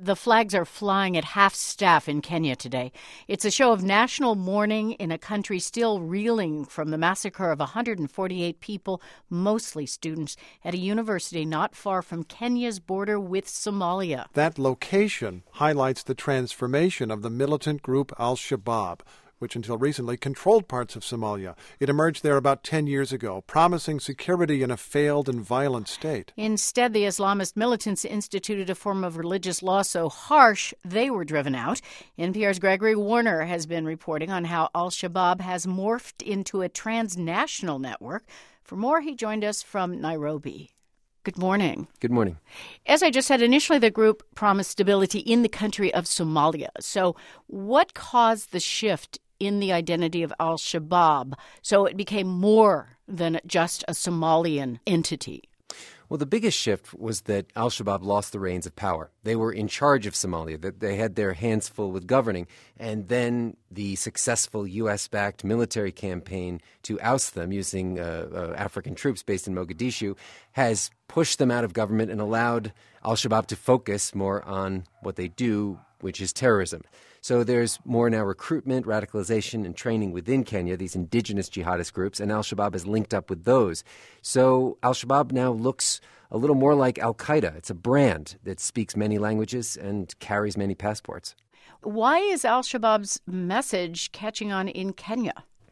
The flags are flying at half-staff in Kenya today. It's a show of national mourning in a country still reeling from the massacre of 148 people, mostly students, at a university not far from Kenya's border with Somalia. That location highlights the transformation of the militant group Al-Shabaab, which until recently controlled parts of Somalia. It emerged there about 10 years ago, promising security in a failed and violent state. Instead, the Islamist militants instituted a form of religious law so harsh they were driven out. NPR's Gregory Warner has been reporting on how Al-Shabaab has morphed into a transnational network. For more, he joined us from Nairobi. Good morning. Good morning. As I just said, initially the group promised stability in the country of Somalia. So what caused the shift in the identity of Al-Shabaab so it became more than just a Somalian entity? Well, the biggest shift was that Al-Shabaab lost the reins of power. They were in charge of Somalia, that they had their hands full with governing, and then the successful U.S.-backed military campaign to oust them using African troops based in Mogadishu has pushed them out of government and allowed Al-Shabaab to focus more on what they do, which is terrorism. So there's more now recruitment, radicalization, and training within Kenya, these indigenous jihadist groups, and Al-Shabaab has linked up with those. So Al-Shabaab now looks a little more like Al-Qaeda. It's a brand that speaks many languages and carries many passports. Why is Al-Shabaab's message catching on in Kenya?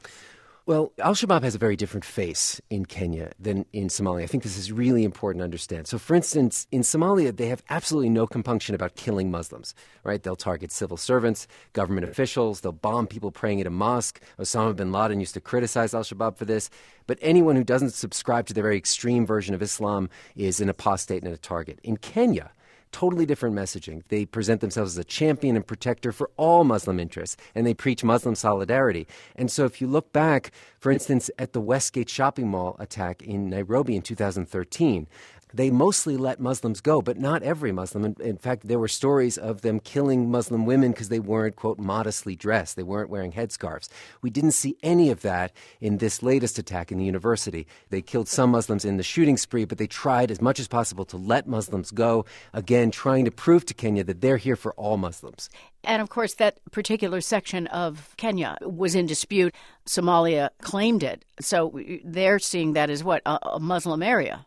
Well, Al-Shabaab has a very different face in Kenya than in Somalia. I think this is really important to understand. So, for instance, in Somalia, they have absolutely no compunction about killing Muslims, right? They'll target civil servants, government officials. They'll bomb people praying at a mosque. Osama bin Laden used to criticize Al-Shabaab for this. But anyone who doesn't subscribe to their very extreme version of Islam is an apostate and a target. In Kenya, totally different messaging. They present themselves as a champion and protector for all Muslim interests, and they preach Muslim solidarity. And so if you look back, for instance, at the Westgate shopping mall attack in Nairobi in 2013, they mostly let Muslims go, but not every Muslim. In fact, there were stories of them killing Muslim women because they weren't, quote, modestly dressed. They weren't wearing headscarves. We didn't see any of that in this latest attack in the university. They killed some Muslims in the shooting spree, but they tried as much as possible to let Muslims go, again, trying to prove to Kenya that they're here for all Muslims. And, of course, that particular section of Kenya was in dispute. Somalia claimed it. So they're seeing that as what, a Muslim area?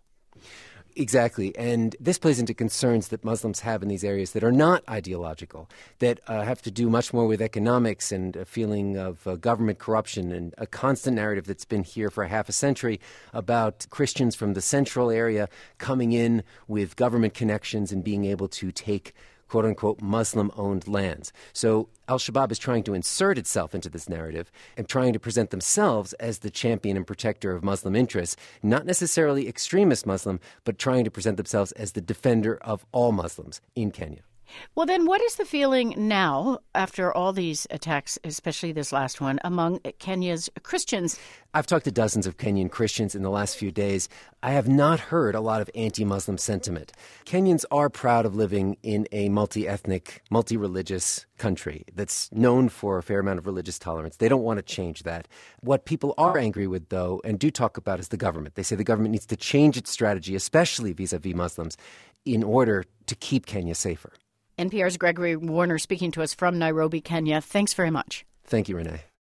Exactly. And this plays into concerns that Muslims have in these areas that are not ideological, that have to do much more with economics and a feeling of government corruption and a constant narrative that's been here for half a century about Christians from the central area coming in with government connections and being able to take quote-unquote Muslim-owned lands. So Al-Shabaab is trying to insert itself into this narrative and trying to present themselves as the champion and protector of Muslim interests, not necessarily extremist Muslim, but trying to present themselves as the defender of all Muslims in Kenya. Well, then what is the feeling now, after all these attacks, especially this last one, among Kenya's Christians? I've talked to dozens of Kenyan Christians in the last few days. I have not heard a lot of anti-Muslim sentiment. Kenyans are proud of living in a multi-ethnic, multi-religious country that's known for a fair amount of religious tolerance. They don't want to change that. What people are angry with, though, and do talk about, is the government. They say the government needs to change its strategy, especially vis-a-vis Muslims, in order to keep Kenya safer. NPR's Gregory Warner speaking to us from Nairobi, Kenya. Thanks very much. Thank you, Renee.